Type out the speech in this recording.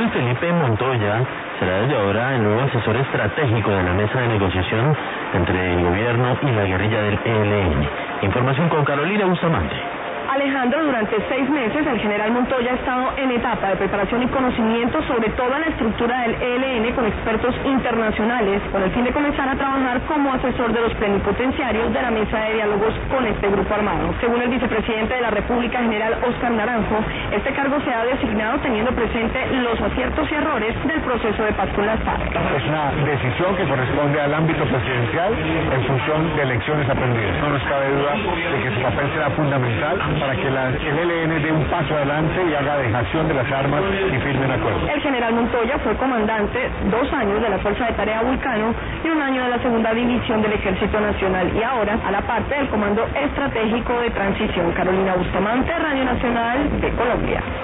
Luis Felipe Montoya será desde ahora el nuevo asesor estratégico de la mesa de negociación entre el gobierno y la guerrilla del ELN. Información con Carolina Bustamante. Alejandro, durante 6 meses el general Montoya ha estado en etapa de preparación y conocimiento sobre toda la estructura del ELN con expertos internacionales, con el fin de comenzar a trabajar como asesor de los plenipotenciarios de la mesa de diálogos con este grupo armado. Según el vicepresidente de la República, general Óscar Naranjo, este cargo se ha designado teniendo presente los aciertos y errores del proceso de paz con las FARC. Es una decisión que corresponde al ámbito presidencial en función de lecciones aprendidas. No nos cabe duda de que su papel será fundamental para que el ELN dé un paso adelante y haga dejación de las armas y firmen acuerdos. El general Montoya fue comandante 2 años de la Fuerza de Tarea Vulcano y 1 año de la Segunda División del Ejército Nacional y ahora a la parte del Comando Estratégico de Transición. Carolina Bustamante, Radio Nacional de Colombia.